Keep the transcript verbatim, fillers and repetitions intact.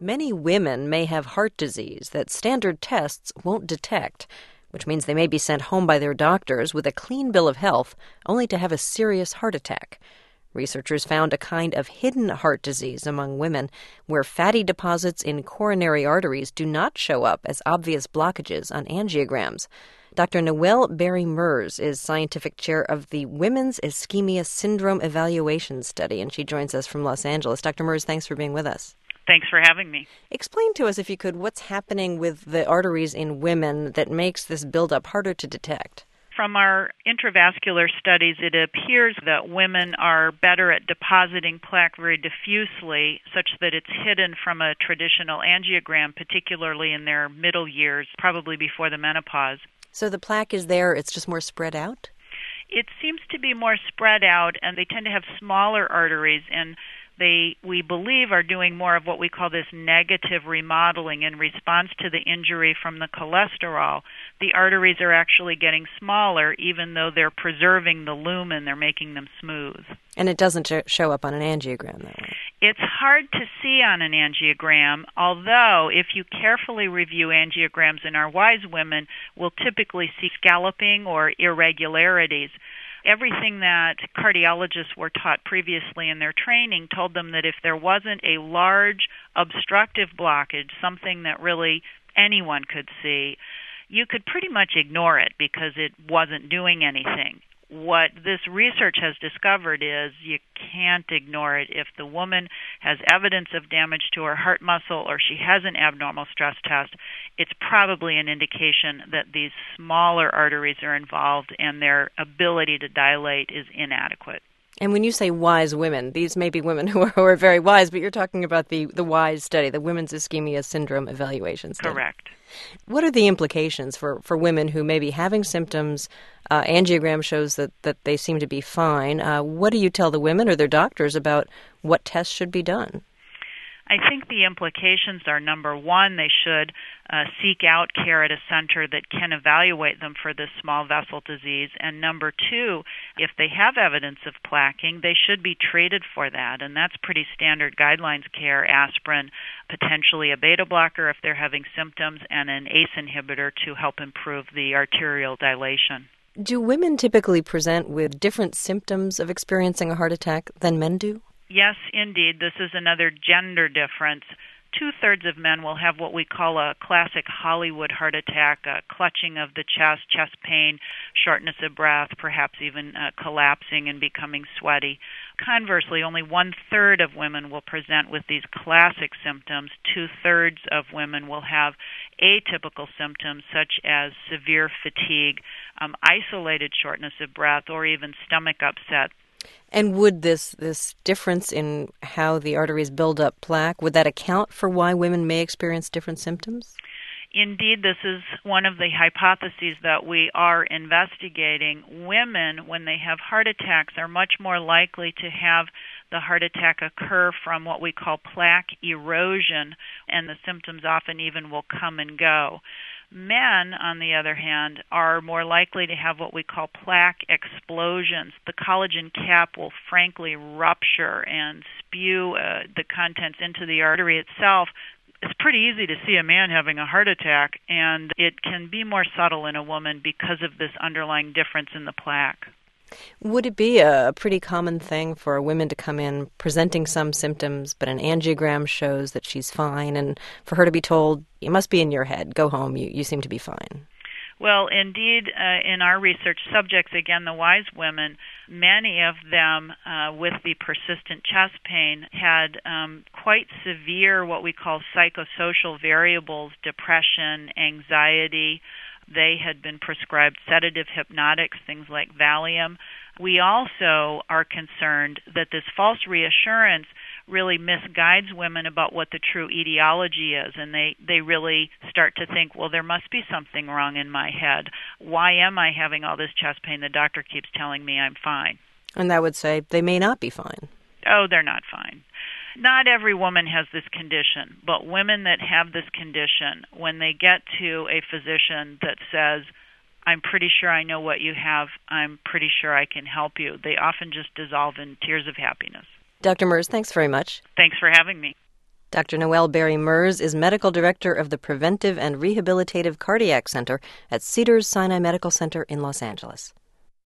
Many women may have heart disease that standard tests won't detect, which means they may be sent home by their doctors with a clean bill of health, only to have a serious heart attack. Researchers found a kind of hidden heart disease among women where fatty deposits in coronary arteries do not show up as obvious blockages on angiograms. Doctor Noelle Berry-Merz is scientific chair of the Women's Ischemia Syndrome Evaluation Study, and she joins us from Los Angeles. Doctor Merz, thanks for being with us. Thanks for having me. Explain to us, if you could, what's happening with the arteries in women that makes this buildup harder to detect. From our intravascular studies, it appears that women are better at depositing plaque very diffusely, such that it's hidden from a traditional angiogram, particularly in their middle years, probably before the menopause. So the plaque is there, it's just more spread out? It seems to be more spread out, and they tend to have smaller arteries, and they, we believe, are doing more of what we call this negative remodeling in response to the injury from the cholesterol. The arteries are actually getting smaller, even though they're preserving the lumen, they're making them smooth. And it doesn't show up on an angiogram that way? It's hard to see on an angiogram, although if you carefully review angiograms in our wise women, we'll typically see scalloping or irregularities. Everything that cardiologists were taught previously in their training told them that if there wasn't a large obstructive blockage, something that really anyone could see, you could pretty much ignore it because it wasn't doing anything. What this research has discovered is you can't ignore it. If the woman has evidence of damage to her heart muscle or she has an abnormal stress test, it's probably an indication that these smaller arteries are involved and their ability to dilate is inadequate. And when you say wise women, these may be women who are, who are very wise, but you're talking about the, the WISE study, the Women's Ischemia Syndrome Evaluation Study. Correct. What are the implications for, for women who may be having symptoms? Uh, angiogram shows that, that they seem to be fine. Uh, what do you tell the women or their doctors about what tests should be done? I think the implications are, number one, they should uh, seek out care at a center that can evaluate them for this small vessel disease. And number two, if they have evidence of plaquing, they should be treated for that. And that's pretty standard guidelines care, aspirin, potentially a beta blocker if they're having symptoms, and an A C E inhibitor to help improve the arterial dilation. Do women typically present with different symptoms of experiencing a heart attack than men do? Yes, indeed. This is another gender difference. Two-thirds of men will have what we call a classic Hollywood heart attack, a clutching of the chest, chest pain, shortness of breath, perhaps even uh, collapsing and becoming sweaty. Conversely, only one-third of women will present with these classic symptoms. Two-thirds of women will have atypical symptoms such as severe fatigue, um, isolated shortness of breath, or even stomach upset. And would this this difference in how the arteries build up plaque, would that account for why women may experience different symptoms? Indeed, this is one of the hypotheses that we are investigating. Women, when they have heart attacks, are much more likely to have the heart attack occur from what we call plaque erosion, and the symptoms often even will come and go. Men, on the other hand, are more likely to have what we call plaque explosions. The collagen cap will frankly rupture and spew uh, the contents into the artery itself. It's pretty easy to see a man having a heart attack, and it can be more subtle in a woman because of this underlying difference in the plaque. Would it be a pretty common thing for women to come in presenting some symptoms, but an angiogram shows that she's fine, and for her to be told, you must be in your head, go home, you, you seem to be fine? Well, indeed, uh, in our research subjects, again, the wise women, many of them uh, with the persistent chest pain had um, quite severe what we call psychosocial variables, depression, anxiety. They had been prescribed sedative hypnotics, things like Valium. We also are concerned that this false reassurance really misguides women about what the true etiology is, and they, they really start to think, well, there must be something wrong in my head. Why am I having all this chest pain? The doctor keeps telling me I'm fine. And that would say they may not be fine. Oh, they're not fine. Not every woman has this condition, but women that have this condition, when they get to a physician that says, I'm pretty sure I know what you have, I'm pretty sure I can help you, they often just dissolve in tears of happiness. Doctor Merz, thanks very much. Thanks for having me. Doctor Noelle Berry-Merz is medical director of the Preventive and Rehabilitative Cardiac Center at Cedars-Sinai Medical Center in Los Angeles.